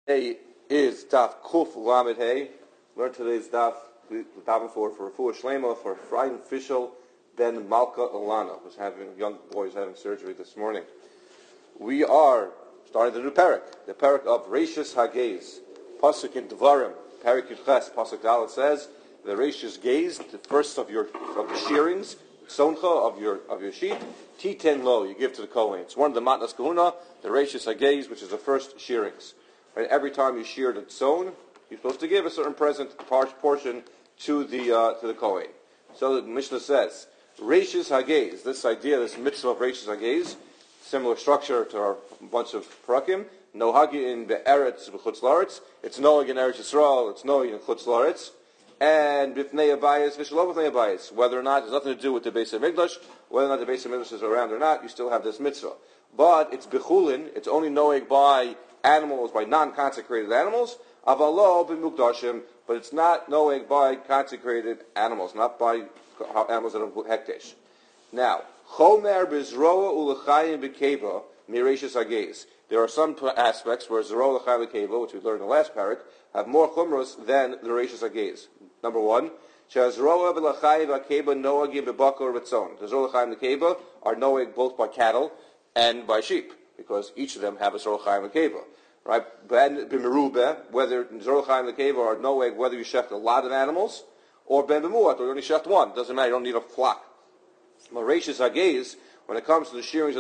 Today is Daf Kuf Lamed Hey. Learn today's Daf. We're davening for Refuah Shlema for Efraim Fishel ben Malka Ilana, who's having young boy who's having surgery this morning. We are starting the new parak, the parak of Reishis Hagez, pasuk in Devarim, parak Yudches, pasuk Dalet says the Reishis Gaze, the first of the shearings, soncha of your sheep, T10 lo, you give to the Kohen. It's one of the Matnas Kahuna, the Reishis Hagez, which is the first shearings. Right? Every time you shear the tzon, you're supposed to give a certain portion to the Kohen. So the Mishnah says, Reishis Hagez, this idea, this mitzvah of Reishis Hagez, similar structure to our bunch of parakim, nohagi in be'eretz b'chutz laretz, it's nohag in Eretz Yisrael, it's nohag in chutz laretz, and b'fnei abayis, v'shalom b'fnei abayis, whether or not, there's nothing to do with the Beis HaMikdash, whether or not the Beis HaMikdash is around or not, you still have this mitzvah. But it's b'chulin, it's only nohag by animals, by non-consecrated animals, avalo b'mukdashim, but it's not nohag by consecrated animals, not by animals that are hekdesh. Now, chomer b'zroa ulechayim b'keva mireishis hagez. There are some aspects where zroa ulechayim b'keva, which we learned in the last parak, have more chumros than the reishis hagez. Number one, shazroa b'lechayim b'keva nohagim b'bakor b'tzon. The zroa ulechayim b'keva are nohag both by cattle and by sheep, because each of them have a zroa ulechayim b'keva. Right? Ben b'merubeh, whether zroa ulechayim b'keva are nohag, whether you shecht a lot of animals, or ben b'muat, or you only shecht one. Doesn't matter. You don't need a flock. Reishis Hagez, when it comes to the shearings of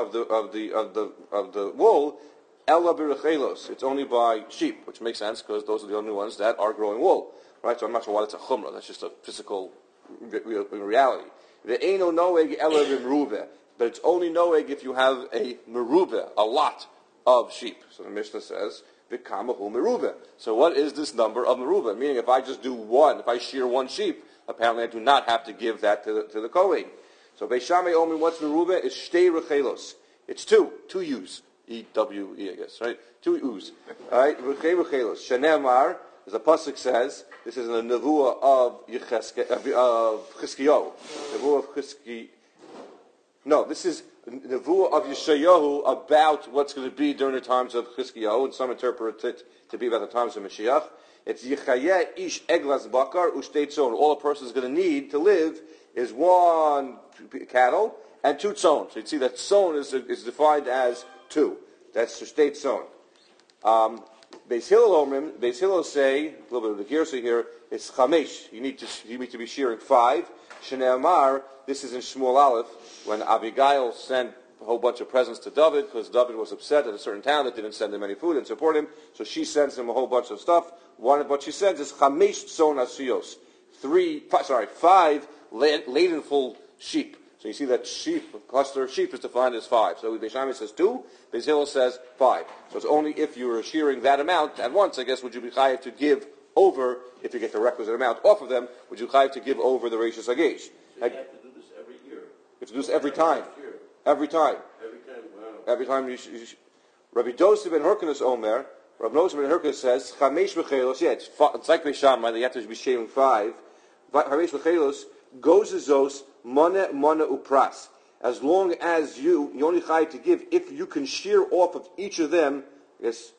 the wool, ella b'rechelos, it's only by sheep, which makes sense because those are the only ones that are growing wool. Right? So I'm not sure why that's a chumrah. That's just a physical reality. The eino noeg ella b'merubeh, but it's only noeg if you have a merubeh, a lot of sheep. So the Mishnah says, v'kamahu merubeh. So what is this number of merubeh? Meaning, if I just do one, if I shear one sheep, apparently I do not have to give that to the Kohen. So Beis Shammai Omer, what's merubeh? It's shtei rechelos. It's two ewes. E-W-E, I guess, right? Two ewes. Alright, rechelos. Shenemar, as the pasuk says, this is in the nevuah of Chizkiyahu. Nevuah of Chizkiyahu. No, this is the nevuah of Yeshayahu about what's going to be during the times of Chizkiyahu, and some interpret it to be about the times of Mashiach. It's Yichayeh ish eglas bakar ushtei tzon. All a person is going to need to live is one cattle and two tzon. So you see that tzon is defined as two. That's ushtei tzon. Beis Hillel say, a little bit of the girsa here, it's chamesh. You need to be shearing 5. Shnei Amar, this is in Shmuel Aleph, when Abigail sent a whole bunch of presents to David, because David was upset at a certain town that didn't send him any food and support him, so she sends him a whole bunch of stuff. One of what she sends is chamesh tzon asiyos, 5 laden full sheep. So you see that cluster of sheep is defined as 5. So Beis Shammai says 2, Beis Hillel says 5. So it's only if you are shearing that amount at once, I guess, would you be chayav to give over, if you get the requisite amount off of them, would you chayav to give over the Reishis Hagez? So you have to do this every year? You have to do this every time. Every time. Wow. Every time you Rabbi Dosif ben Hyrcanus Omer, Rabbi Dosif ben Hyrcanus says, Chamesh v'chelos, it's like Beis Shammai, you have to be shaving 5. Chamesh v'chelos, goes zos, mana upras. As long as you only chayav to give, if you can shear off of each of them, I guess,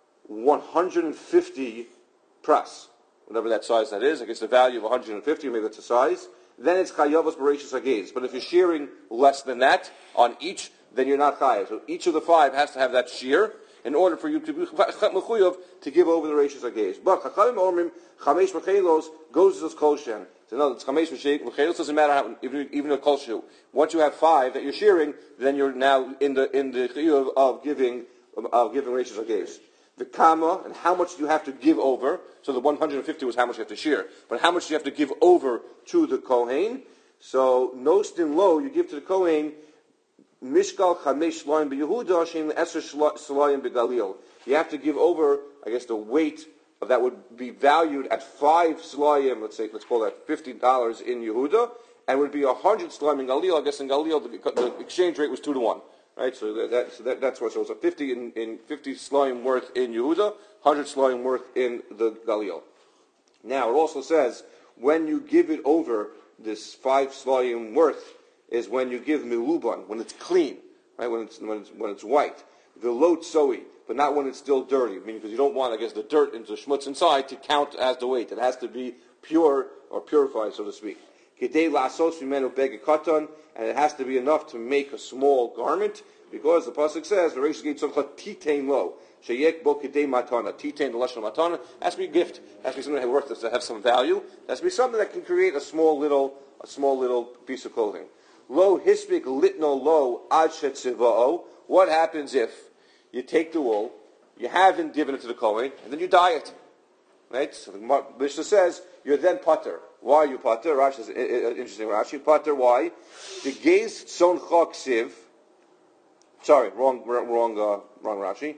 150 pras, whatever that size that is, I guess the value of 150, maybe that's the size, then it's chayavos b'reishis hagez. But if you're shearing less than that on each, then you're not chayav. So each of the 5 has to have that shear in order for you to be mechuyav to give over the reishis hagez. But chachamim omrim chamesh v'chelos goes as kolshen. So no, it's chamesh v'chelos doesn't matter how, even a kolshu. Once you have 5 that you're shearing, then you're now in the chiyuv of giving reishis hagez. The kama, and how much do you have to give over? So the 150 was how much you have to shear. But how much do you have to give over to the Kohen? So, nostin lo, you give to the Kohen, mishkal chamesh shloim b'Yehuda, shem eser shloim b'Galil. You have to give over, I guess the weight of that would be valued at 5 shloim, let's call that $50 in Yehuda, and would be 100 shloim in Galil. I guess in Galil the exchange rate was 2 to 1. Right, so that's what. So it's a 50 in 50 sloim worth in Yehuda, 100 sloim worth in the Galil. Now it also says when you give it over, this 5 sloim worth is when you give miluban, when it's clean, right? When it's white. The lot soi, but not when it's still dirty. Meaning, because you don't want, I guess, the dirt into the schmutz inside to count as the weight. It has to be pure or purified, so to speak. Kedei la'asos mimenu bege katan, and it has to be enough to make a small garment, because the pasuk says, the Reish Gate Tzomcha Titein Lo. Sheyek bo kedei matana. Titein, the lashon matana, has to be a gift. Has to be something that worth to have some value. Has to be something that can create a small little piece of clothing. Lo hispik litno lo ad shetzivao. What happens if you take the wool, you haven't given it to the Kohen, and then you dye it? Right? So the Mishnah says, you're then pater. Why are you pater? Rashi is interesting. Rashi, pater, why? The gaze son chok siv. Sorry, wrong Rashi.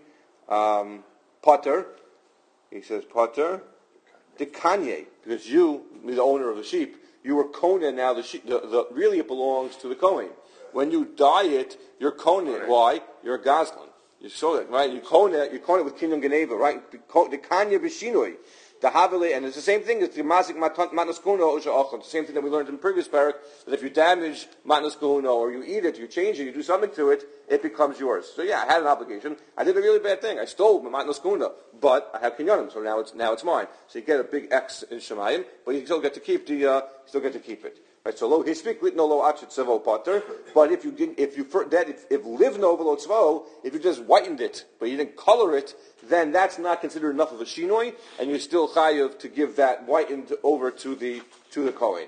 Pater. He says pater. The kanye, because you, the owner of the sheep, you were kohen now. The sheep, really it belongs to the Kohen. When you dye it, you're kohen. Why? You're a gazlan. You show it, right? You kohen it with kinyan geneva, right? The kanya b'shinoi. The havile, and it's the same thing as the masik matnas kuno or sha'achon. The same thing that we learned in the previous parak, that if you damage matnas kuno or you eat it, you change it, you do something to it, it becomes yours. So yeah, I had an obligation. I did a really bad thing. I stole matnas kuno, but I have kinyanim, so now it's mine. So you get a big X in Shemayim, but you still get to keep it. Right, so lo hispik lit no lo achet tzavo pater. But if livno v'lo tzavo, if you just whitened it but you didn't color it, then that's not considered enough of a shinoi, and you're still chayav to give that whitened over to the Kohen.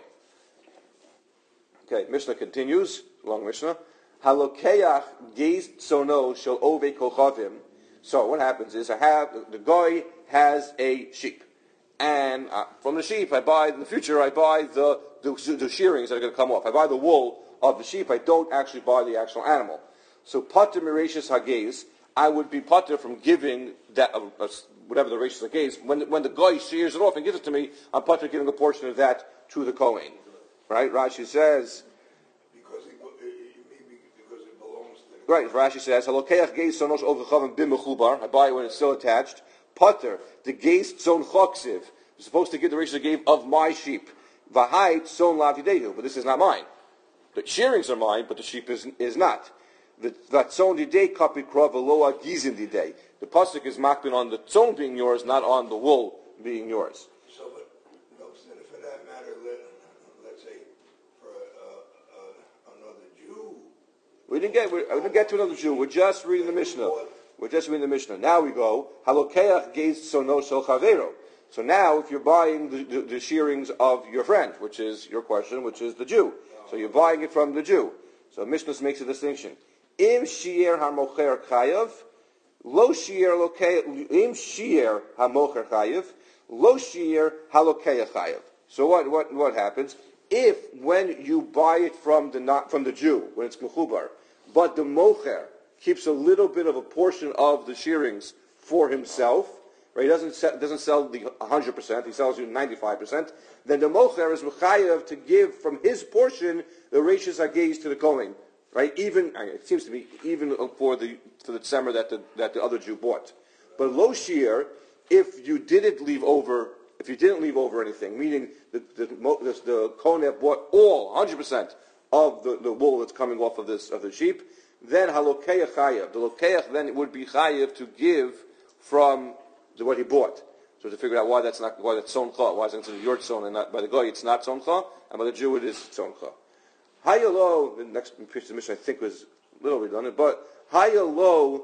Okay, Mishnah continues. Long Mishnah. Halokeach geiz tzono shel ove kochavim. So what happens is the guy has a sheep, and from the sheep I buy the shearings that are going to come off. I buy the wool of the sheep. I don't actually buy the actual animal. So pater mirashis hageiz, I would be pater from giving that whatever the rashis hageiz. When the guy shears it off and gives it to me, I'm pater giving a portion of that to the Kohen. Right? Rashi says. Because it belongs to. Right. Rashi says halokeach geiz sonos ovechavim b'mechubar. I buy it when it's still attached. Pater the geiz tzon choksiv. You're supposed to give the rashis hageiz of my sheep. V'hai tzon lavidehu, but this is not mine. The shearings are mine, but the sheep is not. The tzon didei kapi krov loa gizin didei. The pasuk is makbin on the tzon being yours, not on the wool being yours. So, but no, for that matter, let's say for another Jew. We didn't get to another Jew. We're just reading the Mishnah. Now we go halokeach geiz tzono shel chavero. So now, if you're buying the shearings of your friend, which is your question, which is the Jew, so you're buying it from the Jew. So Mishnah makes a distinction. Im shier hamocher chayav, lo shier im shier hamocher chayav, lo shier halokeach chayav. So what happens if when you buy it from the Jew when it's mechubar, but the mocher keeps a little bit of a portion of the shearings for himself? Right, he doesn't sell the 100%, he sells you 95%, then the mocher is mechayev to give from his portion the rashis hageiz to the Kohen. Right? Even it seems to be even for the tzemer that the other Jew bought. But lo shiur, if you didn't leave over anything, meaning the Kohen bought all 100% of the wool that's coming off of the sheep, then halokeach chayev. The lokeach then it would be chayev to give from what he bought. So to figure out why that's tzoncha, why it's considered your tzon and not by the guy it's not tzoncha, and by the Jew it is tzoncha. Hayalo, the next piece of the mission I think was a little redundant, but hayalo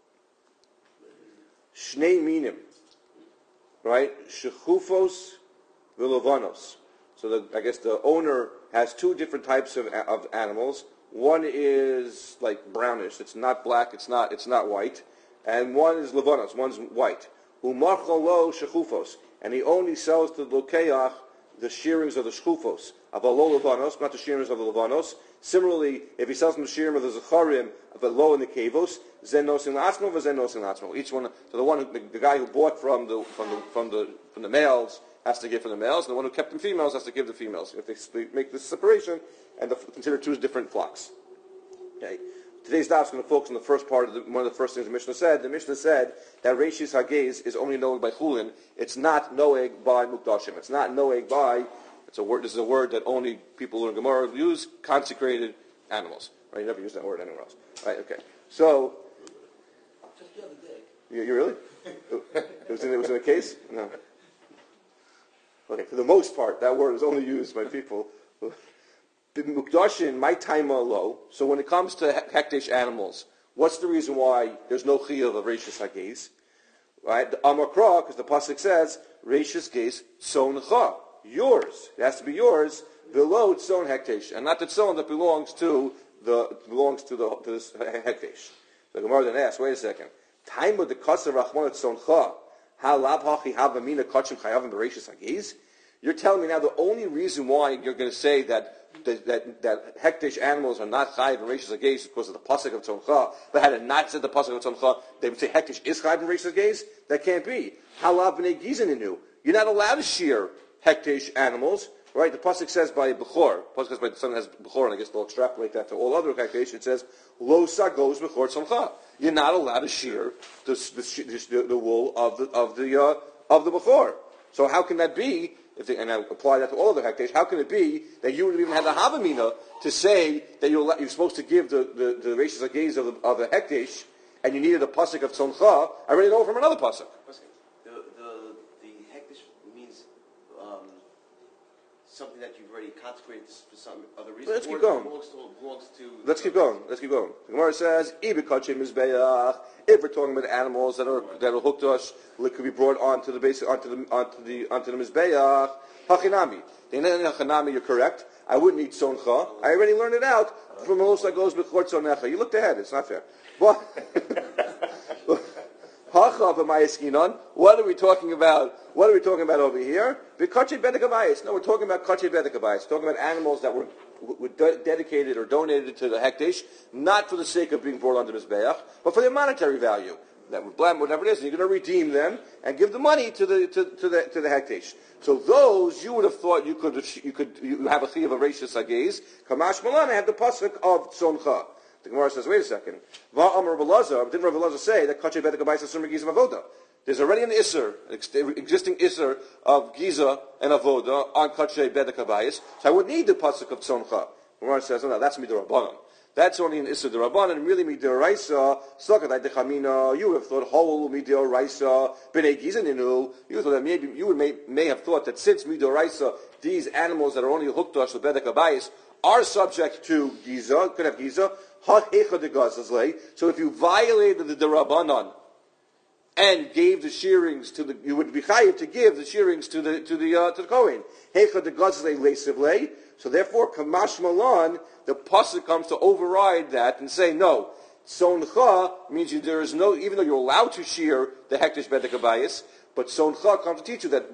shnei minim, right? Shechufos v'lovanos. So I guess the owner has two different types of animals. One is like brownish; it's not black, it's not white, and one is lovanos, one's white. Umarchalo shechufos, and he only sells to the lokeach the shearings of the shechufos, avalo levanos, not the shearings of the levanos. Similarly, if he sells them the shearing of the zecharim, avalo and the kevos, zen nosin latzmo, v'zen nosin latzmo. Each one, so the guy who bought from the males has to give from the males, and the one who kept the females has to give the females. If they make this separation and consider two different flocks. Okay. Today's daf is going to focus on the first part of one of the first things the Mishnah said. The Mishnah said that Reishis Hageiz is only noeg by Chulin. It's not noeg by Mukdashim. It's not noeg by. This is a word that only people who learn Gemara use. Consecrated animals. Right? You never use that word anywhere else. Right? Okay. So. Just the other day, You really? It was in a case? No. Okay, for the most part, that word is only used by people. Mukdashin, my time low. So when it comes to hekdesh animals, what's the reason why there's no chiyuv of reishis hagez? Right? The Amakra, because the pasuk says reishis gez tzoncha, yours. It has to be yours below tzon hekdesh, and not the tzon that belongs to this hekdesh. The Gemara then asks, wait a second. Time with the kasser rachman tzoncha, halav hachi havamina kachim chayavim bereishis hagez. You're telling me now the only reason why you're going to say that hekdesh animals are not chayiv in reishis hagez is because of the pasuk of tzoncha. But had it not said the pasuk of tzoncha, they would say hekdesh is chayiv in reishis hagez. That can't be. Halav b'nei gizaninu. You're not allowed to shear hekdesh animals, right? The pasuk says by bechor. The pasuk says by the son has bechor, and I guess they'll extrapolate that to all other hekdesh. It says lo sagos bechor tzoncha. You're not allowed to shear the wool of the bechor. So how can that be? And I apply that to all other hekdesh, how can it be that you would even have the havamina to say that you're supposed to give the reishis hagez of the hekdesh, and you needed a pasuk of tzoncha? I already know from another pasuk. The hekdesh means something that you've already consecrated for some other reason. Let's keep going. Let's keep going. The Gemara says, if we're talking about animals that are hooked to us, it could be brought onto the mizbeach. Hachinami. Hachinami, you're correct. I wouldn't eat soncha. I already learned it out from Melosa goes b'chor tzonecha. You looked ahead. It's not fair. What are we talking about? What are we talking about over here? No, we're talking about kachay bedekabayis. Talking about animals that were dedicated or donated to the hekdesh, not for the sake of being brought onto mizbeach, but for their monetary value. That whatever it is, and you're going to redeem them and give the money to the hekdesh. So those you would have thought you have a chiyuv of reishis hagez. Kamash Malana have the pasuk of tzoncha. The Gemara says, wait a second. Didn't Rav Elazar say that kachay bedekabayis asur megiza avoda? There's already an isser, existing isser of giza and avoda on kachay bedekabayis. So I would need the pasuk of tzoncha. The Gemara says, no, that's midorabanan. That's only an Issa D'Rabbanan, and really Midoraisa, Slakadai Dechamina, you would have thought whole Midoraisa, B'nei Gizaninu, you thought that maybe you may have thought that since Midoraisa, these animals that are only hooked to us with Bedek Abayis are subject to Giza, could have Giza, Ha'echa de Gazazlei. So if you violated the D'Rabbanan and gave the shearings to you would be chayiv to give the shearings to the Kohen. Hecha de Gazazlei Leisivlei. So therefore, Kamash Malan, the pasuk comes to override that and say, no, Soncha means there is no, even though you're allowed to shear the hekdesh bedek abayis, but Soncha comes to teach you that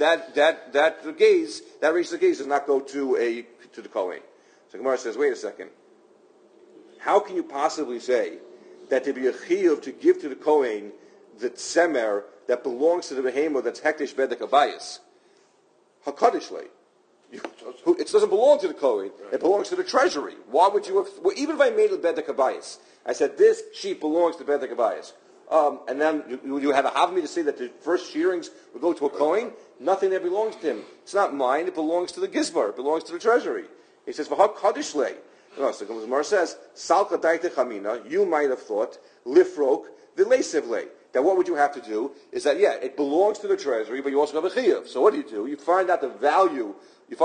the gaze, that reishis gaze does not go to the Kohen. So Gemara says, wait a second. How can you possibly say that there be a chiyuv to give to the Kohen the tzemer that belongs to the behemoth that's hekdesh bedek abayis? Hakadishlei. It doesn't belong to the Kohen. It belongs to the treasury. Why would you have... Well, even if I made it Bedek Abayis, I said, this sheep belongs to Bedek Abayis. And then you have me to say that the first shearings would go to a Kohen? Nothing that belongs to him. It's not mine. It belongs to the Gizbar. It belongs to the treasury. He says, V'ha Kaddish lei. No, so the Gemara says, Salka daite chamina, you might have thought, lifrok, v'leisev lei. That what would you have to do is that, it belongs to the treasury, but you also have a chiyuv. So what do? You find out the value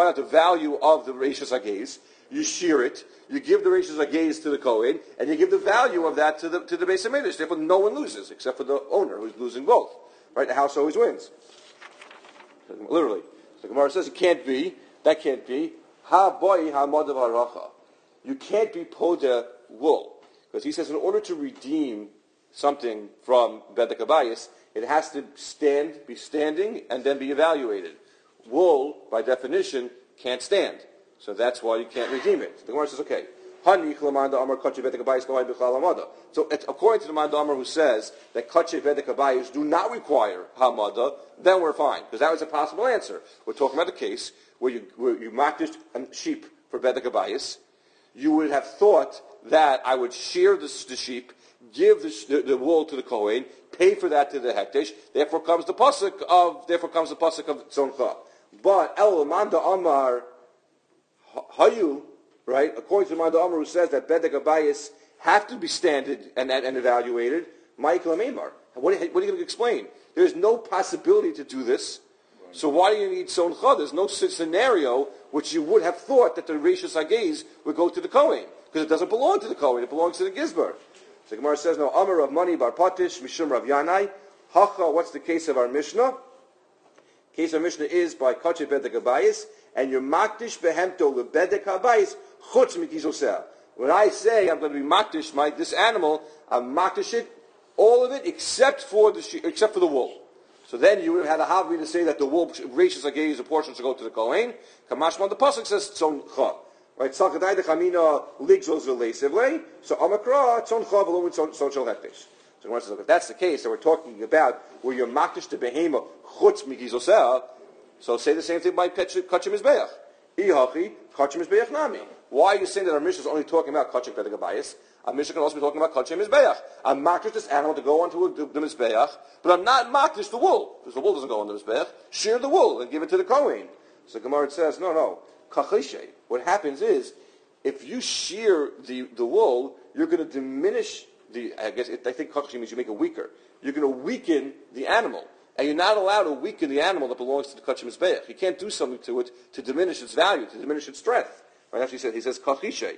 of the reishis hagez, you shear it, you give the reishis hagez to the Kohen, and you give the value of that to the Beis HaMikdash. Therefore, no one loses, except for the owner, who's losing both. Right? The house always wins. Literally. The Gemara says it can't be, that can't be, ha-boi ha-modav haracha. You can't be poda wool. Because he says in order to redeem something from Bedek Abayis, it has to be standing, and then be evaluated. Wool, by definition, can't stand. So that's why you can't redeem it. The Gemara says, okay. So according to the Manda Amar who says that Kachay Bedek Abayis do not require Hamada, then we're fine. Because that was a possible answer. We're talking about a case where you makdish a sheep for Bedek Abayis. You would have thought that I would shear the sheep, give the wool to the Kohen, pay for that to the hekdesh. Therefore comes the pasuk of Tzoncha. But El Manda Amar Hayu, right? According to Manda Amar who says that Bedek Abayis have to be standard and evaluated, Michael Amemar. What are you going to explain? There's no possibility to do this. So why do you need soncha? There's no scenario which you would have thought that the Rishus Hagez would go to the Kohen, because it doesn't belong to the Kohen, it belongs to the Gizbar. So Gemara says, no, Amar Rav Mani Bar Patish, Mishum Rav Yanai, Hacha, what's the case of our Mishnah? Case of our Mishnah is by Kache Bedek Abayis, and you're Makdish Behemto Lebedek Abayis, Chutz Mikizoseh. When I say I'm going to be Makdish, this animal, I'm Makdish it, all of it, except for the wool. So then you would have had a Havri to say that the wool, Rishus Hagez, a portion should go to the Kohen. Kamashma, the Pasuk says, Tzoncha. Right, Sakadai de Chamina Ligzos V'Leisevle, so Amakra, Tzoncha V'Lomin Tzonchel Hektish. So Gemara says, look, if that's the case, that we're talking about where you're Makdish to Behema, Chutz Mikizoseh, so say the same thing by Kachim Mizbeach. Ihachi, Kachim Mizbeach Nami. Why are you saying that our Mishnah is only talking about Kachim Bedek Abayis? Our Mishnah can also be talking about Kachim Mizbeach. I'm Makdish this animal to go onto the Mizbeach, but I'm not Makdish the wool, because the wool doesn't go on the Mizbeach. Shear the wool and give it to the Kohen. So Gemara says, no. Kachishe. What happens is, if you shear the wool, you're going to diminish I think kachishe means you make it weaker. You're going to weaken the animal. And you're not allowed to weaken the animal that belongs to the Kachim Mizbeach. You can't do something to it to diminish its value, to diminish its strength. Right? Actually, he says kachishe.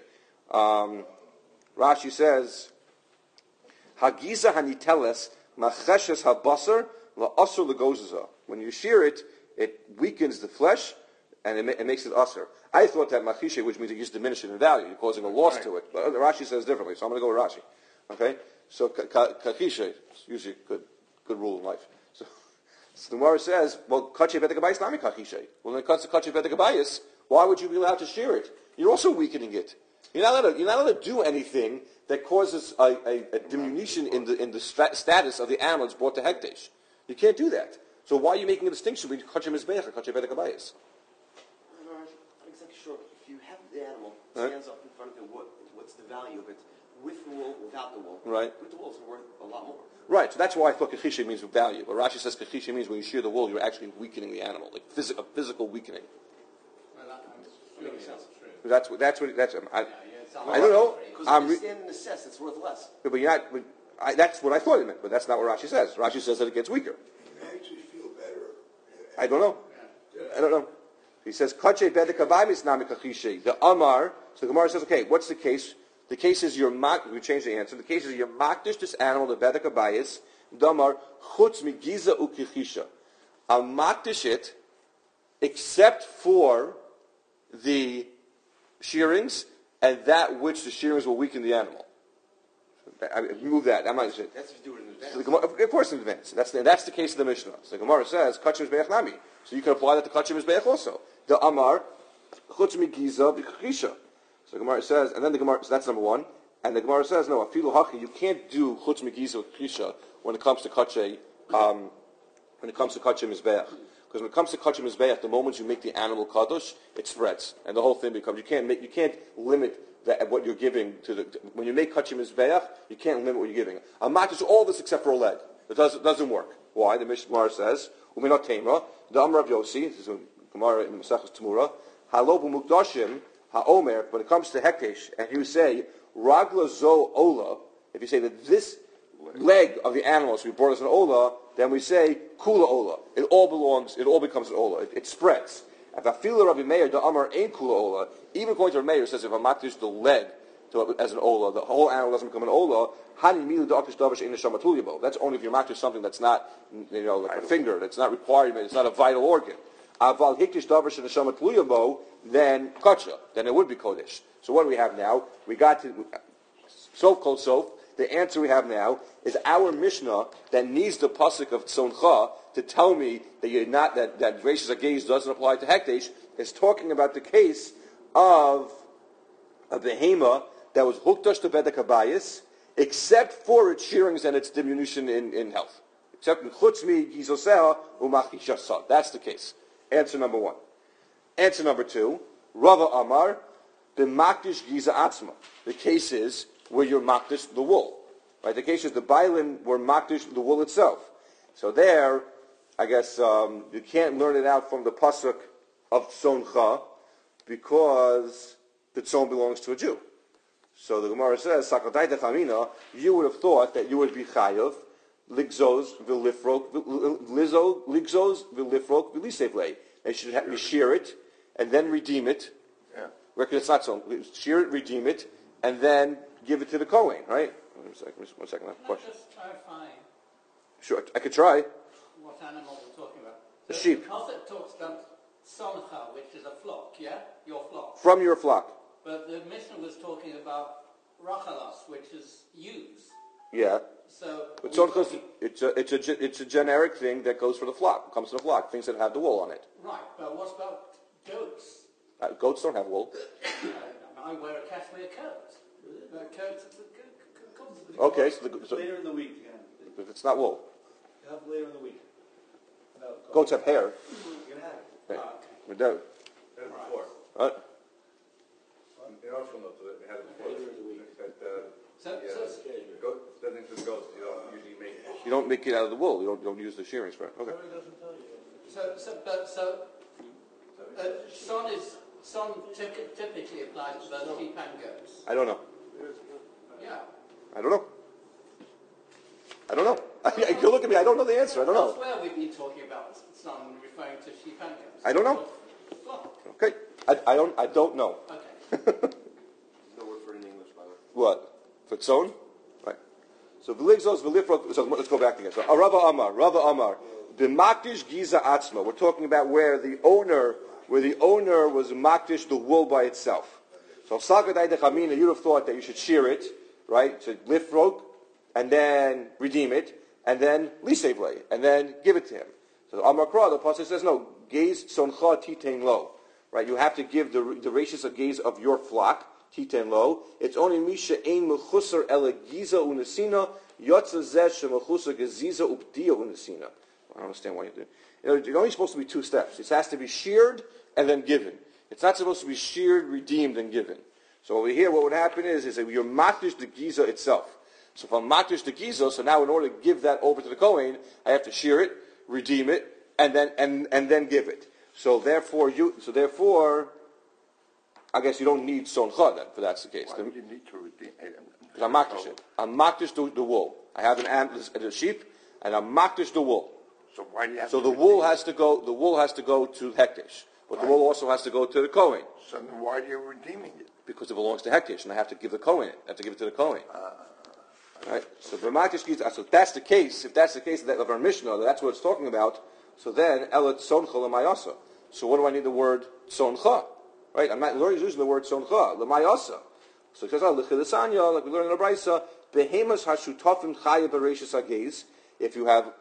Rashi says, Hagiza haniteles macheshes habasar la'asur legozaza. When you shear it, it weakens the flesh, and it makes it usher. I thought that machishe, which means you just diminish it in value, you're causing a loss to it. But Rashi says differently, so I'm going to go with Rashi. Okay? So kachishe is usually a good rule in life. So the Gemara says, well, kache bedek abayis nami kachishe. Well, when it comes to kache bedek abayis, why would you be allowed to shear it? You're also weakening it. You're not allowed to do anything that causes a diminution in the status of the animal that's brought to hekdesh. You can't do that. So why are you making a distinction between kache mizbeach and kache bedek abayis? Sure. If you have the animal stands up in front of it, what's the value of it with the wool, without the wool? Right. With the wool, it's worth a lot more. Right. So that's why I thought kachishe means value. But Rashi says kachishe means when you shear the wool, you're actually weakening the animal, like a physical weakening. That makes sense. That's I don't know. Because if you stand in the cess, it's worth less. But you're not. That's what I thought it meant. But that's not what Rashi says. Rashi says that it gets weaker. You actually feel better. I don't know. He says, Kache bedek abayis nami kachishe. The Amar, so the Gemara says, okay, what's the case? The case is we change the answer. The case is you're makdish this animal, the bedek abayis, the Amar, chutz migiza ukichisha. I'll makdish it, except for the shearings, and that which the shearings will weaken the animal. Move that. I'm not saying. That's if you do it in advance. So the Gemara, of course in advance. That's the case of the Mishnah. So the Gemara says, Kachim Mizbeach nami. So you can apply that to Kachim Mizbeach also. The Amar, Chutz Migiza B'Kachisha. So the Gemara says, and then the Gemara, so that's number one. And the Gemara says, no, Afilu Hachi, you can't do Chutz Migiza B'Kachisha when it comes to Kachim Mizbeach. Because when it comes to Kachim Mizbeach, the moment you make the animal Kadosh, it spreads. And the whole thing becomes, you can't limit what you're giving when you make Kachim Mizbeach, you can't limit what you're giving. I'm not just all this except for a leg. It doesn't work. Why? The Mishnah says, Uminot Tema, the Amar of Yossi, this is Gemara in Masechus Tamura, Halobu Mukdashim, Haomer, when it comes to Hekdesh, and you say, Ragla Zo Ola, if you say that this leg of the animal should be brought as an Ola, then we say, Kula Ola. It all becomes an Ola. It spreads. If I feel Rabbi Meir, the Amar ain't Kula Ola, even according to Rabbi Meir, says if I'm makdish the leg as an Ola, the whole animal doesn't become an Ola. That's only if you're makdish something that's not, like a finger, that's not required, it's not a vital organ. Aval hikdish davar sheneshama tluyabo, then kacha, then it would be kodesh. So what do we have now? We got to sof kol sof. The answer we have now is our Mishnah that needs the pasuk of tzoncha to tell me that you're not that Rishus Hagez doesn't apply to hekdesh. Is talking about the case of a behema that was hukdash to bedek abayis, except for its shearings and its diminution in health. Except chutz mi gizoseh umachishasa. That's the case. Answer number one. Answer number two. Rava Amar b'makdish giza atzma. The case is where you're makdish the wool. Right? The case is the bailin were makdish the wool itself. So there, I guess you can't learn it out from the pasuk of tzoncha because the tzon belongs to a Jew. So the Gemara says, Sakadai Chamina, you would have thought that you would be chayav ligzos v'lifrok ligzos v'lifrok v'lisevlei. They should shear it and then redeem it. Yeah. Because it's not so. Shear it, redeem it, and then give it to the Kohen, right? One second. I have a Can I question. just clarify Sure, I could try. what animal we're talking about? The sheep. Also it talks about soncha, which is a flock, yeah? Your flock. From your flock. But the Mishnah was talking about rachalos, which is ewes. Yeah. So But we're sonchas, talking- it's a generic thing that goes for the flock. Comes to the flock. Things that have the wool on it. right, but what about goats? Goats don't have wool. I wear a cashmere coat. Coats. Okay, so Later in the week, again. it's not wool. You have later in the week. No, Goats have hair. you can have it. Right. Oh, okay. We do. Had it before. In Arsenal, they had it before. Doesn't include goats. You don't usually make it. You don't make it out of the wool. You don't use the shearings for it. Okay. Son typically applies to both sheep and goats. I don't know. Yeah. I don't know. You look at me. I don't know the answer. I don't know. Elsewhere we've been talking about son referring to sheep and goats. I don't know. Flock. Okay. I don't know. Okay. There's no word for it in English, by the way. What? For tzon? Right. So v'ligzos v'lifrok. So let's go back again. So Rava Amar. B'makdish giza atzma. We're talking about where the owner was makdish the wool by itself. So sagadai dechamina, you'd have thought that you should shear it, right? To lifrok, and then redeem it, and then lisevlei, and then give it to him. So Amar Kra, the pasuk says no. Gaze soncha titein lo. Right? You have to give the ratius of gaze of your flock. Titen lo. It's only misha ein mechusar ele giza unesina yotza zeh shemechusar geziza updia unesina. I don't understand why you do. It's only supposed to be two steps. It has to be sheared and then given. It's not supposed to be sheared, redeemed, and given. So over here, what would happen is that you're makdish the giza itself. So if I'm makdish the giza, so now in order to give that over to the Kohen, I have to shear it, redeem it, and then give it. So therefore, I guess you don't need soncha then, if that's the case. Why would you need to redeem it? Because I'm makdish it. I'm makdish the wool. I have a sheep, and I'm makdish the wool. So why do you have So to the redeem wool it? has to go. The wool has to go to Hektish, but the wool also has to go to the Kohen So then why are you redeeming it? because it belongs to Hektish, and I have to give the Kohen it. I have to give it to the Kohen. Right. So so if that's the case, of our Mishnah, that's what it's talking about. So then elat soncha l'mayasa. So what do I need the word soncha? Right. I'm not using the word soncha l'mayasa. So it says l'chilisanya, like we learned in the Brisa, behemas hashutafim chaya bereishis hagez. If you have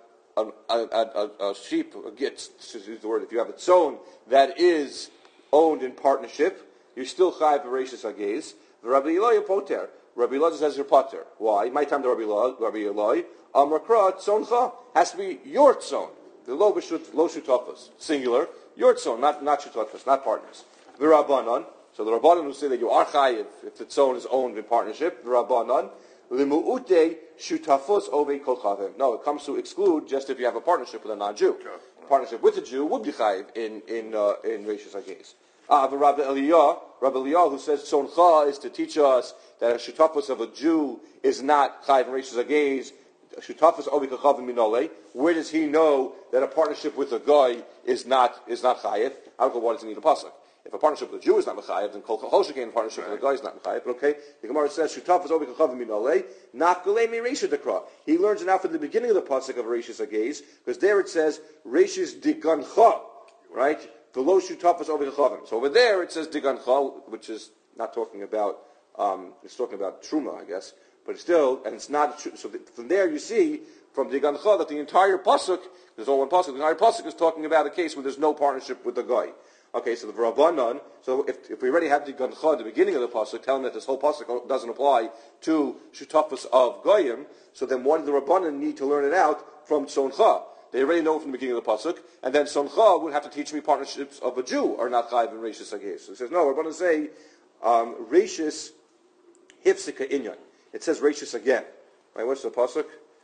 a sheep, if you have a tzon that is owned in partnership, you're still chayav bereishis hagez. The Rabbi Eloi poter. Rabbi Eloi says you're poter. Why? My time to Rabbi Eloi. Amrakra tzoncha has to be your tzon. The lo shutafos, singular. Your tzon, not shutafos, not partners. The Rabbanon. So the Rabbanon who say that you are chayiv if the tzon is owned in partnership. The Rabbanon. Limu'ute shutafos ove kol chavim. No, it comes to exclude just if you have a partnership with a non-Jew. Partnership with a Jew would be chayiv in Reishis Hagez. Rabbi Eliyah, who says soncha is to teach us that a shutafos of a Jew is not chayiv in Reishis Hagez. Shutafos ove kol chavim minole. Where does he know that a partnership with a guy is not chayiv? I don't know why does he need a pasuk. If a partnership with a Jew is not mechayev, then kol choshekin a partnership with a guy is not mechayev. But okay, the Gemara says shutafos over kachavim minolei nafgalei mereisha dekra. He learns it now from the beginning of the pasuk of Reishis Hagez, because there it says Reishis digancha, right? V'lo shutafos over kachavim. So over there it says digancha, which is not talking about. It's talking about truma, I guess, but it's still, and it's not. So from there you see from digancha that the entire pasuk, there's only one pasuk. The entire pasuk is talking about a case where there's no partnership with the guy. Okay, so the Rabbanon, so if we already have the Gancha at the beginning of the pasuk, telling that this whole pasuk doesn't apply to shutafos of goyim, so then why do the Rabbanon need to learn it out from soncha? They already know from the beginning of the pasuk, and then soncha would have to teach me partnerships of a Jew are not chayiv in Reishis Hagez. So it says no. Rabbanon say Reishis hifsika inyan. It says Reishis again. Right? What's the pasuk?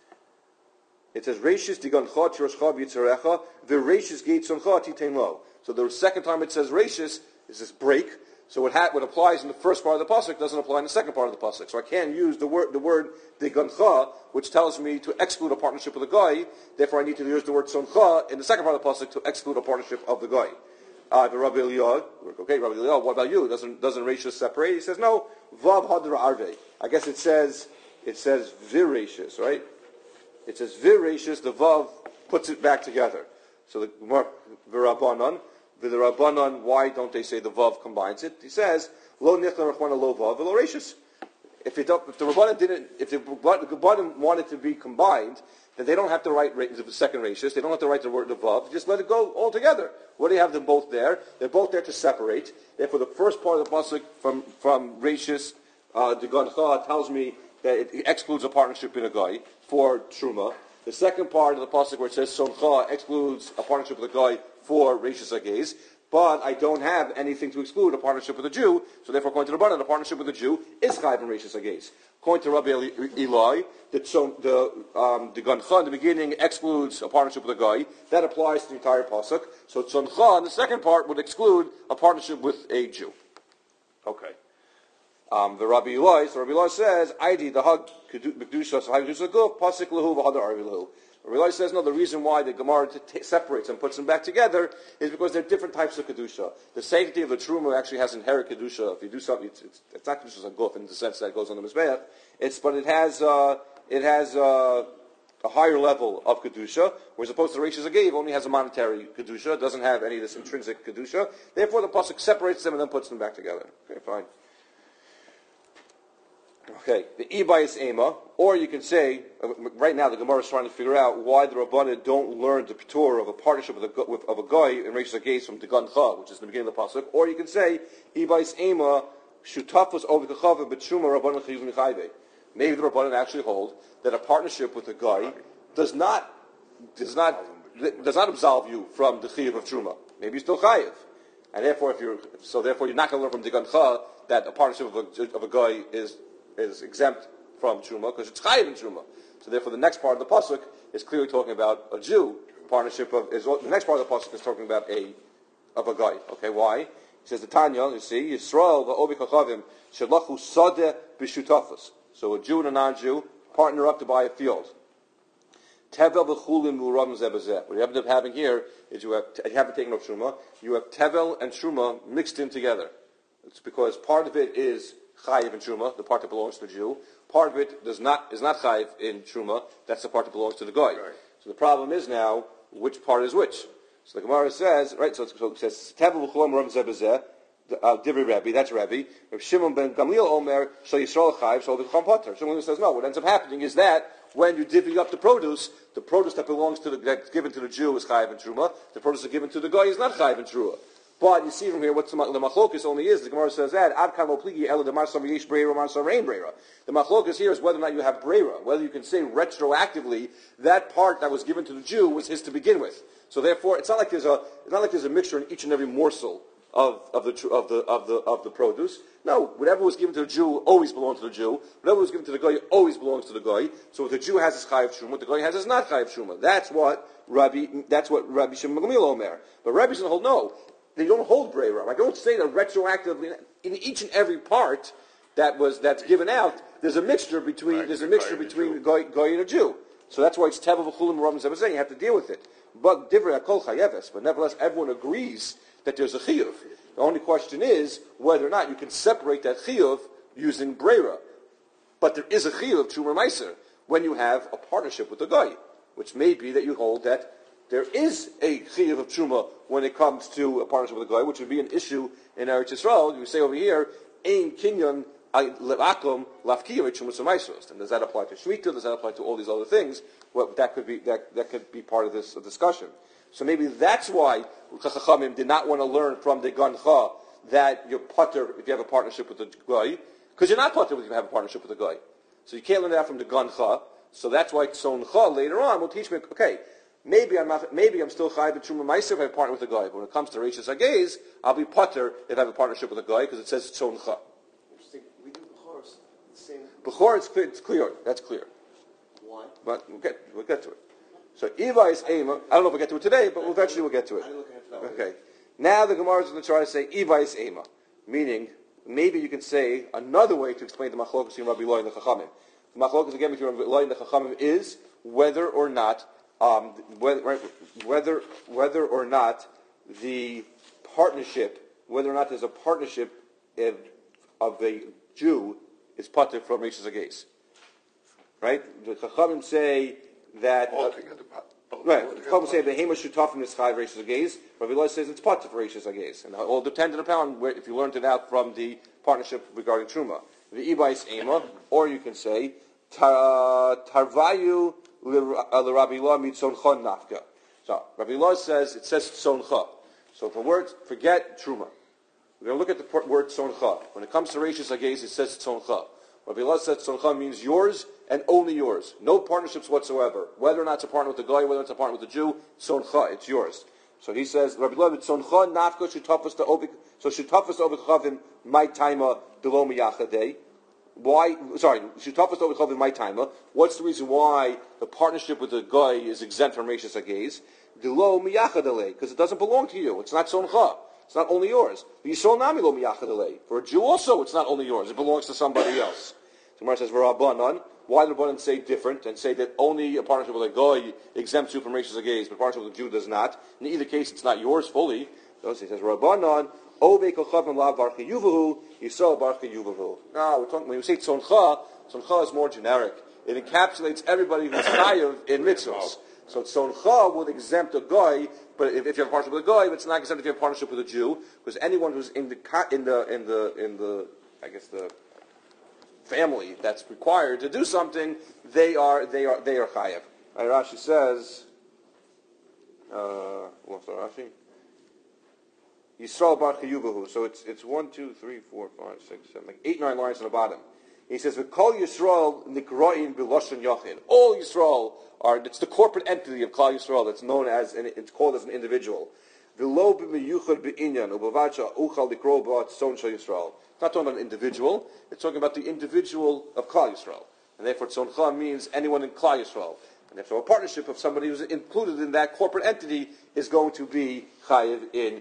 It says Reishis digancha tirashcha b'yitzarecha the Reishis gate soncha titein lo. So the second time it says Reishis is this break. So what applies in the first part of the pasuk doesn't apply in the second part of the pasuk. So I can't use the word degancha, which tells me to exclude a partnership with a guy. Therefore, I need to use the word soncha in the second part of the pasuk to exclude a partnership of the guy. Rabbi Eliyah, okay, Rabbi Eliyah, what about you? Doesn't Rashis separate? He says no. Vav hadra arve. I guess it says virashis, right? It says virashis. The vav puts it back together. So the Rabbanon. The Rabbanon, why don't they say the Vav combines it? He says, Lo nichna rachmana lo Vav v'lo Reishis. If the Rabbanon wanted to be combined, then they don't have to write the second Reishis. They don't have to write the word the Vav. Just let it go all together. What do you have them both there? They're both there to separate. Therefore, the first part of the pasuk from Reishis, the Gancha tells me that it excludes a partnership in a guy for Truma. The second part of the pasuk where it says Soncha excludes a partnership with a guy for Reishis Agez, but I don't have anything to exclude a partnership with a Jew, so therefore according to the Rabbanan, a partnership with a Jew is Chayv in Reishis Agez. According to Rabbi Eli, the Gancha in the beginning excludes a partnership with a guy. That applies to the entire pasuk. So Soncha in the second part would exclude a partnership with a Jew. Okay. The Rabbi Eli says, "Aidi the hag kedusha kedusha go pasuk lehu v'hadar arvi lehu." Rabbi Eli says, no. The reason why the Gemara separates and puts them back together is because they're different types of kedusha. The sanctity of the truma actually has inherent kedusha. If you do something, it's not kedusha zaguf in the sense that it goes on the mizbeach. But it has a higher level of kedusha, whereas opposed to Reishis Agev only has a monetary kedusha. It doesn't have any of this intrinsic kedusha. Therefore, the pasuk separates them and then puts them back together. Okay, fine. Okay, the Ibayis Ema, or you can say, right now the Gemara is trying to figure out why the Rabbanan don't learn the P'tur of a partnership of a guy in Reishis Agez from the Gancha, which is the beginning of the pasuk, or you can say Ibayis Ema Shutafus Ovikachav B'Tshuma Rabbanan Chiyuv Michayve. Maybe the Rabbanan actually hold that a partnership with a guy does not absolve you from the Chiyuv of Truma. Maybe you're still Chayiv, and therefore you're not going to learn from the Gancha that a partnership of a guy is exempt from Truma because it's Chayiv in Truma. So therefore the next part of the pasuk is clearly talking about a Jew. The next part of the pasuk is talking about a guy. Okay, why? He says the Tanya, you see, Yisrael va'obi chachavim shelachu sadeh b'shutafos. So a Jew and a non-Jew partner up to buy a field. Tevel v'chulim v'uram zeh b'zeh. What you end up having here is you haven't taken off Truma. You have Tevel and Truma mixed in together. It's because part of it is Chayiv in Truma, the part that belongs to the Jew. Part of it is not Chayiv in Truma. That's the part that belongs to the guy. Right. So the problem is now which part is which. So the Gemara says, right? So it says Tevel v'chulim v'uram zeh b'zeh. Divri Rebbe, that's Rebbe. Rav Shimon ben Gamliel Omer Shal Yisrael Chayiv Shal V'cham Potter. Shimon says no. What ends up happening is that when you divvy up the produce that belongs to that's given to the Jew is Chayiv in Truma. The produce that's given to the guy is not Chayiv in Truma. But you see from here what's the machlokes only is. The Gemara says that Ad kan lo pligi ela demar sam yesh breira mar sam rein breira. The machlokes here is whether or not you have breira, whether you can say retroactively that part that was given to the Jew was his to begin with. So therefore, it's not like there's a mixture in each and every morsel of the produce. No, whatever was given to the Jew always belongs to the Jew. Whatever was given to the guy always belongs to the guy. So what the Jew has is Chayiv Truma, what the guy has is not Chayiv Truma. That's what Rabbi Shimon Gamliel Omer. But Rabbi doesn't hold no. They don't hold Breira. I don't say that retroactively in each and every part that's given out. There's a mixture between the guy and a Jew. So that's why it's Tevel v'chulim v'uram zeh b'zeh. You have to deal with it. But divrei hakol chayeves. But nevertheless, everyone agrees that there's a chiyuv. The only question is whether or not you can separate that chiyuv using Breira. But there is a chiyuv truma meiser when you have a partnership with the guy, which may be that you hold that there is a chiyuv of truma when it comes to a partnership with a guy, which would be an issue in Eretz Yisrael. You say over here, ein kinyan levakum lafkiyah truma samaisros. And does that apply to shmita? Does that apply to all these other things? Well, that could be part of this discussion. So maybe that's why Chachamim did not want to learn from the Gancha that you're putter if you have a partnership with the guy, because you're not putter if you have a partnership with the guy. So you can't learn that from the Gancha. So that's why Tzoncha later on will teach me. Okay. Maybe I'm still chayiv b'truma meiser if I have a partner with a guy. But when it comes to Reishis Agez, I'll be putter if I have a partnership with a guy because it says tzoncha. Interesting. We do Bechor the same. Bechor, it's clear. That's clear. Why? But we'll get to it. So Iva is Ema. I don't know if we'll get to it today, but eventually we'll get to it. Okay. Now the Gemara is going to try to say Iva is Ema. Meaning, maybe you can say another way to explain the machlokas between Rabbi Eloi and the Chachamim. The machlokas again between Rabbi Eloi and the Chachamim is whether or not the partnership, whether or not there's a partnership of a Jew is pater from Rishis Hagez. Right? The Chachamim say that right. The Chachamim say behema shutafim is chayv Rishis Hagez. Rabbi Eloi says it's pater for Rishis Hagez, and it all dependent upon if you learned it out from the partnership regarding truma. The ibais ema, or you can say tarvayu l'Rabbi Eloi mitzoncha nafka. So Rabbi Eloi says it says tzoncha. So the word forget truma. We're going to look at the word tzoncha. When it comes to Rishis Hagez, it says tzoncha. Rabbi Eloi says tzoncha means yours and only yours. No partnerships whatsoever. Whether or not it's a partner with the guy, whether it's a partner with the Jew, tzoncha, it's yours. So he says, Rabbi Eloi, tzoncha nafka shutafas to obik. So shutafas to obik chavim my taima delo miyachadei. Why? Sorry, shutafas to obik chavim my taima. What's the reason why the partnership with the guy is exempt from Rishis Hagez? Delo miyachadei, because it doesn't belong to you. It's not tzoncha. It's not only yours. For a Jew also, it's not only yours. It belongs to somebody else. So Gemara says, "V'Rabbanan." Why the Rabbanan say different and say that only a partnership with a goy exempts you from Rishis Hagez, but a partnership with a Jew does not? In either case, it's not yours fully. So he says, "Rabbanan Ove Kochavim La Barcha Yuvahu Yisrael Barcha Yuvahu." Now we're talking when we say tzoncha, tzoncha is more generic. It encapsulates everybody who's chayav in mitzvahs. So tzoncha would exempt a guy, but if you have a partnership with a guy, it's not exempt if you have a partnership with a Jew, because anyone who's in the I guess the family that's required to do something, they are chayav. Right, Rashi says, what's Rashi? Yisrael bar chayuvahu. So it's 1, 2, 3, 4, 5, 6, 7, like 8, 9 lines on the bottom. He says, "V'kol Yisrael nikrayin b'loshen yachid." All Yisrael it's the corporate entity of Klal Yisrael that's known as, it's called as an individual. V'lo b'miyuchad b'inyan u'bavacha uchal likro b'atzon shel Yisrael. It's not talking about an individual. It's talking about the individual of Klal Yisrael, and therefore tzoncha means anyone in Klal Yisrael. And therefore, a partnership of somebody who's included in that corporate entity is going to be chayiv in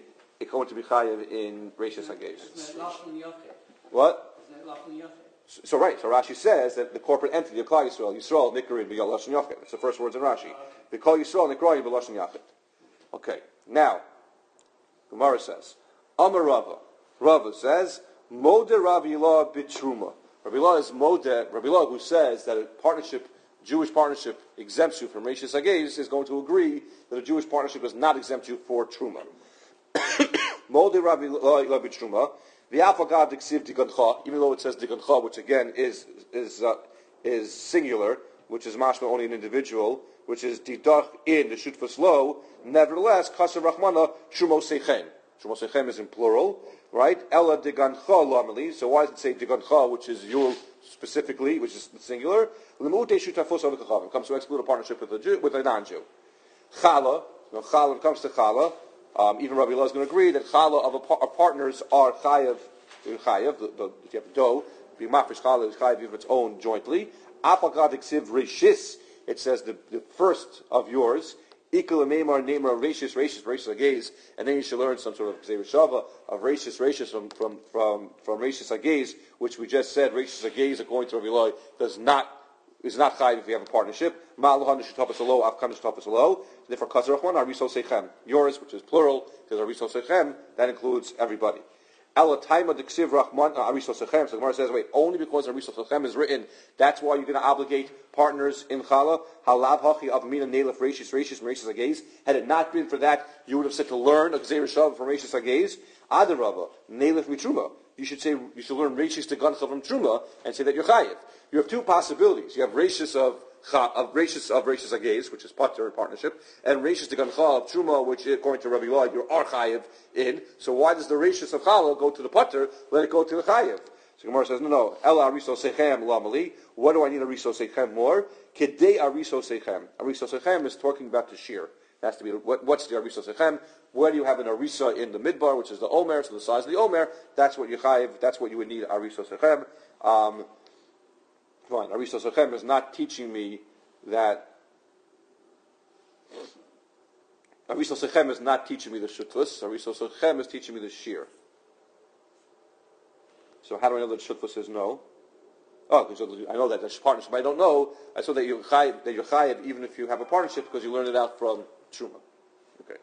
Rishis Hagez. Isn't it Lachlan Yochid? What? Isn't it Lachlan Yochid? So Rashi says that the corporate entity of Klal Yisrael, Nikarin b'Yal Lashon Yachid. That's the first words in Rashi. They call Yisrael Nikarin b'Yal Lashon Yachid. Okay. Now, Gemara says, Amar Rava. Rava says, Modeh Rabbi Eloi b'Truma. Rabbi Eloi is Modeh. Rabbi Eloi, who says that a partnership, Jewish partnership, exempts you from Rishis Hagez, is going to agree that a Jewish partnership does not exempt you for Truma. Modeh Rabbi Eloi b'Truma. The Afagad Diksiv Digancha, even though it says Digancha, which again is singular, which is mashma only an individual, which is Didach in the Shutfas Lo, nevertheless, Kasar Rahmana Shumo Seichem. Shumo Seichem is in plural, right? Ella Digancha Lamali, so why does it say Digancha, which is Yul specifically, which is singular? Lemute Shutafos Avakachavim, comes to exclude a partnership with a Jew, with a non-Jew. Chala, when it comes to Chala, even Rabbi Eloi is going to agree that challah of partners are chayav. If you have dough, be mafish challah is chayav of its own jointly. Apagad iksiv reshis. It says the first of yours. Ikul meimar neimar reshis hagez, and then you should learn some sort of zereshava of reshis from reshis hagez, which we just said reshis hagez according to Rabbi Eloi is not chayiv if you have a partnership. Ma'alohan shutafas alo, afkan shutafas alo. Therefore, kasar achman ariso seichem. Yours, which is plural, because ariso seichem, that includes everybody. Ela taima diksiv rachman ariso seichem. So the Gemara says, wait, only because ariso seichem is written, that's why you're going to obligate partners in challah. Halav hachi avamina nelef reshis hagez. Had it not been for that, you would have said to learn a gzeir shav from reshis hagez. Adarava nelef mitruma. You should learn reshis to gancha from truma and say that you're chayiv. You have two possibilities. You have reshis of reshis hagez, which is pater in partnership, and reshis to gancha of truma, which according to Rabbi Eloi, you're chayiv in. So why does the reshis of challah go to the pater? Let it go to the chayiv. So Gemara says, no. Ela ariso seichem lamali. What do I need ariso seichem more? Kedei ariso seichem. Ariso seichem is talking about the shear. It has to be what's the ariso seichem? Where do you have an arisa in the midbar, which is the omer, so the size of the omer? That's what you chayiv. That's what you would need ariso seichem. Fine. Ariso seichem is not teaching me that. Ariso seichem is not teaching me the shutfus. Ariso seichem is teaching me the shear. So how do I know that Shutfa says no? Oh, because I know that there's partnership. I don't know. I saw that you're chayiv even if you have a partnership because you learned it out from Truma. Okay.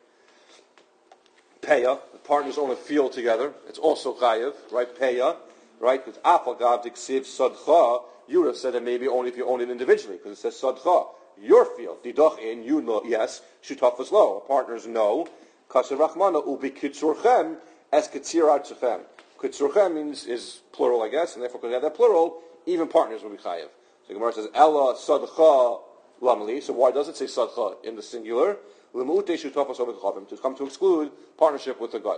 Peya, the partners own a field together. It's also chayiv, right? Peya, right? Because afagav diksiv sadcha. You would have said that maybe only if you own it individually, because it says sadcha, your field. Didach in, you know, yes. Shutafas lo. Partners know. Kasher rachmana ubi kitzurchem es kitzir artzachem. Kitzurchem means is plural, I guess, and therefore because they have that plural, even partners will be chayiv. So Gemara says ella sadcha lamali. So why does it say sadcha in the singular? Lemute shutafas over chavim, to come to exclude partnership with a guy.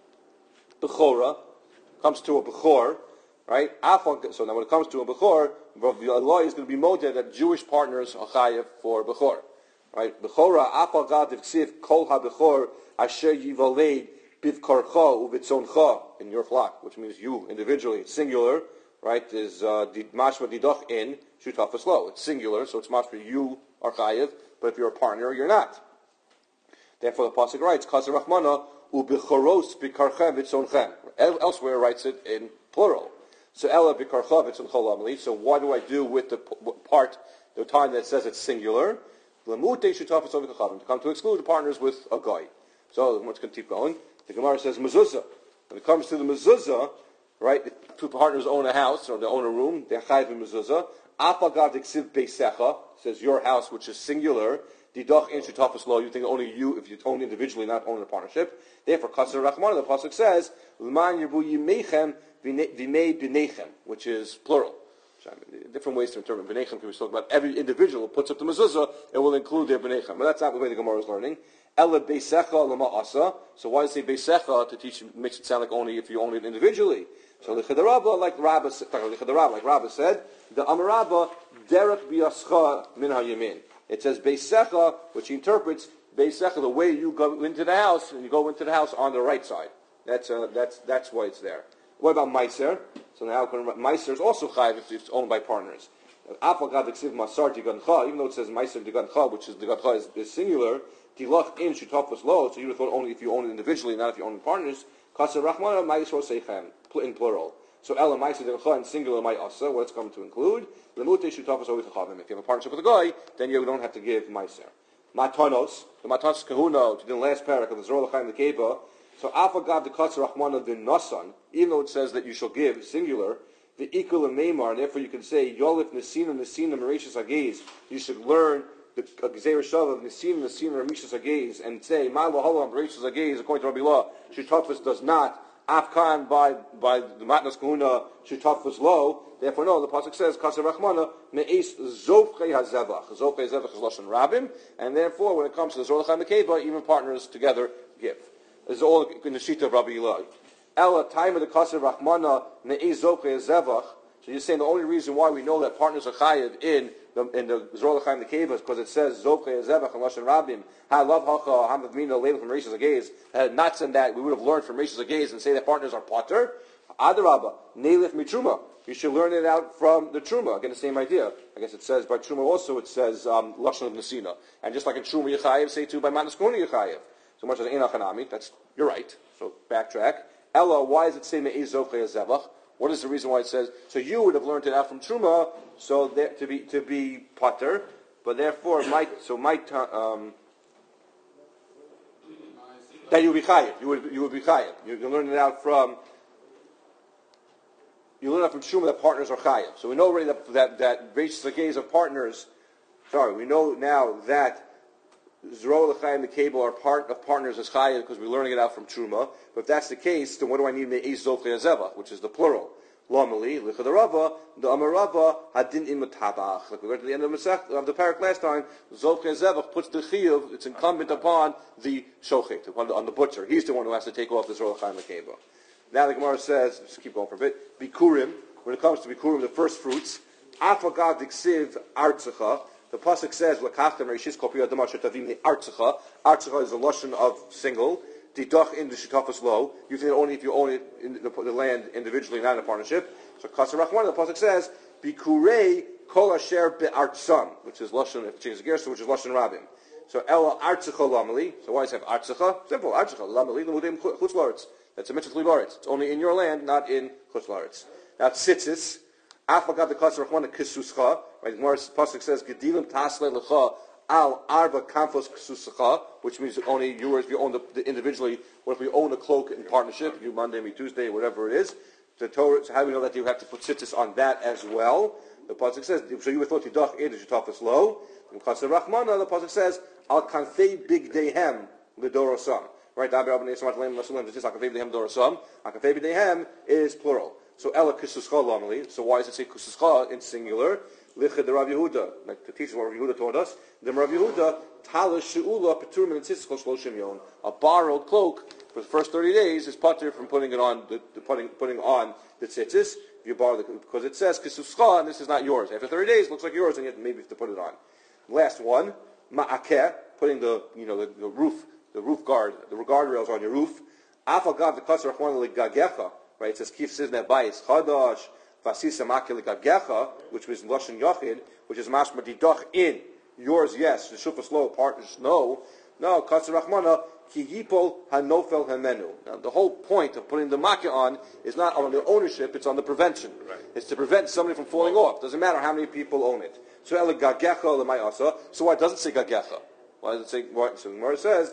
Bechora comes to a bechor, right? So now when it comes to a bechor, the law is going to be moded that Jewish partners are chayiv for bechor, right? Bechora afal gad ivksiv kol ha-bechor asher yivaled bivkarcha uvitzoncha in your flock, which means you individually. It's singular, right? Is mashma didach in shutafas lo. It's singular, so it's mashma you are chayiv, but if you're a partner, you're not. Therefore, the pasuk writes, "Kazer Rachmana ubichoros bikarchem v'tzonchem." Elsewhere, writes it in plural. So Ella bikarcha v'tzonchem lamli. So what do I do with the part, the time that says it's singular? Lamute shutafas over kachavim, to come to exclude the partners with a guy. So let's keep going. The Gemara says mezuzah. When it comes to the mezuzah, right? If two partners own a house or they own a room, they're chayiv in mezuzah. Afagav diksiv beisecha says your house, which is singular. Didach in shutafas lo, you think only you, if you own individually, not own in a partnership. Therefore, Kasser Rachmana, the pasuk says, L'man yirbu yimechem v'mei b'nechem, which is plural. Different ways to interpret b'nechem can be spoken about. Every individual puts up the mezuzah, it will include their b'nechem. But that's not the way the Gemara is learning. Ela beisecha lama asa. So why does it say beisecha to teach? Makes it sound like only if you own it individually. So l'chedarabba, like Rabba said, the Amarabba derek biascha min hayamin. It says beisecha, which he interprets beisecha the way you go into the house, and you go into the house on the right side. That's why it's there. What about meiser? So now meiser is also chayiv if it's owned by partners. Even though it says meiser digancha, which is digancha is singular, tilach in shutafas lo. So you would have thought only if you own it individually, not if you own partners. Kasser rachmana meiser seichem in plural. So ela meiser digancha in singular ma'asa. What's coming to include? Lemute shutafas over kachavim. If you have a partnership with a guy, then you don't have to give meiser. Matanos, the matanos kahuna, to the last parak of the Zorah L'chaim L'keba. So afagav the katzer rachmana the nasan, even though it says that you shall give singular, the equal and meimar, and therefore you can say yolif nesina mereshis agez. You should learn the gzeir shav of nesina mereshis agez and say ma lahalam mereshis agez according to Rabbi Law. Shutafas does not. Afkan by the matnas kahuna shutafas lo. Therefore, no. The pasuk says kasser rachmana me'es zofchei hazevach. Zofchei hazevach is lashon rabim, and therefore, when it comes to the Zorah L'chaim L'keba, even partners together give. This is all in the sheet of Rabbi Eli. Ella time of the kasser rachmana me'es zofchei hazevach. So you're saying the only reason why we know that partners are chayiv in the Zorah L'chaim L'keba is because it says zofchei hazevach and lashon rabim. Ha'lav hacha hamav mina leil from Rishas Agez. Had not said that, we would have learned from Rishas Agez and say that partners are potter. Adarabba neilif mitruma. You should learn it out from the Truma. Again, the same idea. I guess it says by Truma also, it says Lashon of Nesina. And just like in Truma Yechayev, say too by Matnas Kahuna Yechayev. So much as Einach Hanami, you're right. So backtrack. Ella, why does it say Me'ez Zofchei Hazevach? What is the reason why it says, so you would have learned it out from Truma, so there, to be potter, but therefore that you would be chayiv. You would be chayiv. You can learn it out from. You learn that from Truma that partners are chayiv. So we know already that Reish Sagez of partners. Sorry, we know now that Zorah L'chaim L'keba are part of partners as chayiv because we're learning it out from Truma. But if that's the case, then what do I need Me'ez Zofchei Hazevach, which is the plural? Lomali L'chadarava the Amarava Hadin Im Tabach. Like we learned at the end of the parak last time, Zofchei Hazevach puts the chiyuv. It's incumbent upon the shochet, on the butcher. He's the one who has to take off the Zorah L'chaim L'keba. Now the Gemara says, just keep going for a bit, Bikurim, when it comes to Bikurim, the first fruits, Afagav diksiv artzacha, the pasuk says, L'kachtem reishis kol pi adama shetavim artzacha. Artzacha is a lashon of single, Didach in the shutafas lo. You think only if you own it in the land individually, not in a partnership. So Kasser Rachmana, the pasuk says, Bikurei kol asher be'artzam, which is lashon, if it changes gears, which is lashon rabim. So Ella artzacha lamali. So why does it have artzacha? Simple, artzacha lamali l'mudim chutz la'aretz. That's a mitzvah tluy. It's only in your land, not in chutz la'aretz. Now tzitzis, afagad the kasser rachmana kisuscha. Right, Gemara's pasuk says gedilim tasle lecha al arba kamfos kisuscha, which means only yours if you own the individually. Or if we own a cloak in partnership, you Monday, me Tuesday, whatever it is. The Torah. So how do we know that you have to put tzitzis on that as well? The pasuk says, "So you thought tidach ed shetafas lo." In kasser rachmana, the pasuk says, "Al kanfei big dehem l'dorosam." Right, Akafebidehem is plural. So Ela Kisuscha normally. So why does it say Kisuscha in singular? Lichid the Rav Yehuda. Like the teacher what Rav Yehuda taught us. The Rav Yehuda Talis Sheula Petur Min Tzitzchol Shloshim Yon. A borrowed cloak for the first 30 days is patur from putting it on putting on the tzitzis. You borrow because it says Kisuscha and this is not yours. After 30 days, it looks like yours, and yet maybe you have to put it on. Last one, Ma'akeh, putting the roof. The roof guard, the guardrails on your roof. Afagav the kasser rachmana legagecha. Right, it says kif sizne bayis chadash vasisa makil legagecha, which was lashon yachid, which is mashma didach in yours. Yes, the shufas lo partners no. No kasser rachmana ki yipol hanofel hamenu. Now the whole point of putting the makkah on is not on the ownership; it's on the prevention. Right. It's to prevent somebody from falling off. Doesn't matter how many people own it. So el gagecha lemayasa. So why doesn't it say gagecha? Why does it say? So the Gemara says,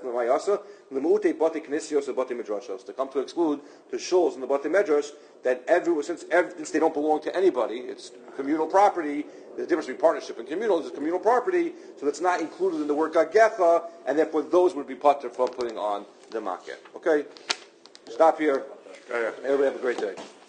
to come to exclude the shuls and the bati medrash that since they don't belong to anybody, it's communal property. There's a difference between partnership and communal. It's communal property, so that's not included in the word gagecha, and therefore those would be patur for putting on the makeh. Okay, stop here. Everybody have a great day.